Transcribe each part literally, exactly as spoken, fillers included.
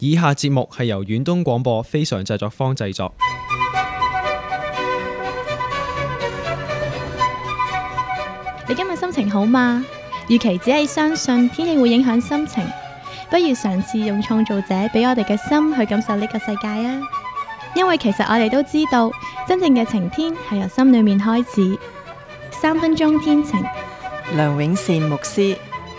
以下節目係由遠東廣播非常製作坊製作。 你今日心情好嗎？與其只係相信天氣會影響心情，不如嘗試用創造者俾我哋嘅心去感受呢個世界啊！因為其實我哋都知道，真正嘅晴天係由心裏面開始。三分鐘天晴， 梁永善牧師。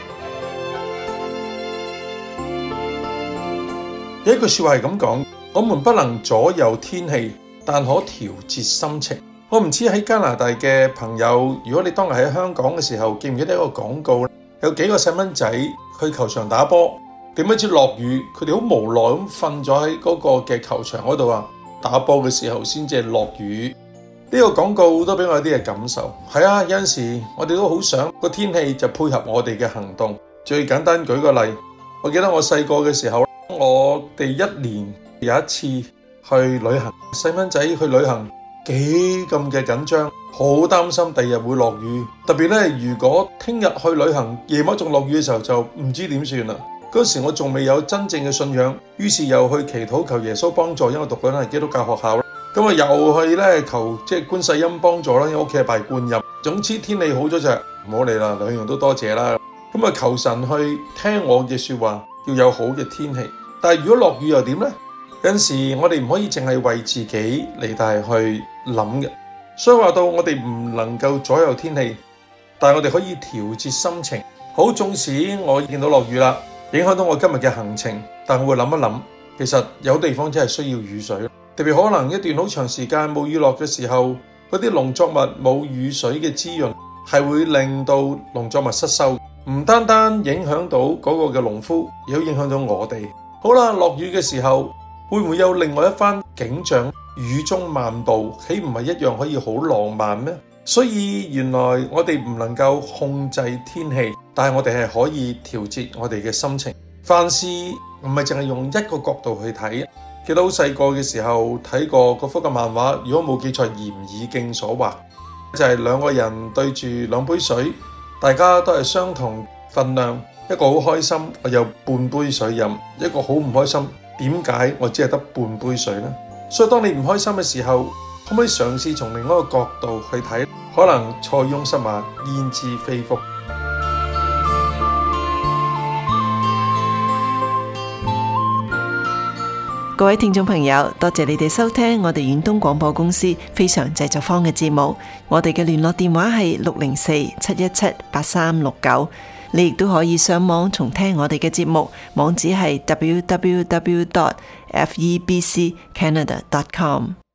有一句說話係咁講：我們不能左右天氣，但可調節心情。我唔知喺加拿大嘅朋友，如果你當日喺香港嘅時候，記唔記得一個廣告？有幾個細蚊仔去球場打波，點不知落雨，佢哋好無奈咁瞓咗喺嗰個嘅球場嗰度啊！打波嘅時候先至係落雨。呢個廣告都俾我有啲嘅感受。係啊，有陣時我哋都好想個天氣就配合我哋嘅行動。最簡單舉個例，我記得我細個嘅時候，我哋一年有一次去旅行，細蚊仔去旅行。幾咁嘅緊張，好擔心第日會落雨。特別咧，如果聽日去旅行，夜晚仲落雨嘅時候，就唔知點算啦。嗰時我仲未有真正嘅信仰，於是又去祈禱求耶穌幫助，因為我讀緊係基督教學校啦。咁啊，又去咧求即係觀世音幫助啦，因為屋企係拜觀音。總之天氣好咗就唔好理啦，兩樣都多謝啦。咁啊，求神去聽我嘅說話，要有好嘅天氣。但係如果落雨又點呢？有陣時我哋唔可以淨係為自己嚟但係去諗嘅，所以話到我哋唔能夠左右天氣，但係我哋可以調節心情。好，縱使我見到落雨啦，影響到我今日嘅行程，但我會諗一諗，其實有地方真係需要雨水，特別可能一段好長時間冇雨落嘅時候，嗰啲農作物冇雨水嘅滋潤，係會令到農作物失收，唔單單影響到嗰個嘅農夫，亦都影響到我哋。好啦，落雨嘅時候，會唔會有另外一番景象？雨中漫步，豈唔係一樣可以好浪漫咩？所以原來我哋唔能夠控制天氣，但係我哋係可以調節我哋嘅心情。凡事唔係淨係用一個角度去睇。記得好細個嘅時候睇過嗰幅嘅漫畫，如果冇記錯，嚴以敬所畫，就係兩個人對住兩杯水，大家都係相同份量，一個好開心，我有半杯水飲；一個好唔開心。點解我只係得半杯水呢？所以當你唔開心嘅時候，可唔可以嘗試從另一個角度去睇？可能塞翁失馬，焉知非福。 各位聽眾朋友，多謝你哋收聽我哋遠東廣播公司非常製作坊嘅節目。我哋嘅聯絡電話係六零四七一七八三六九。你亦都可以上網重聽我哋嘅節目，網址係 w w w dot f e b c canada dot com。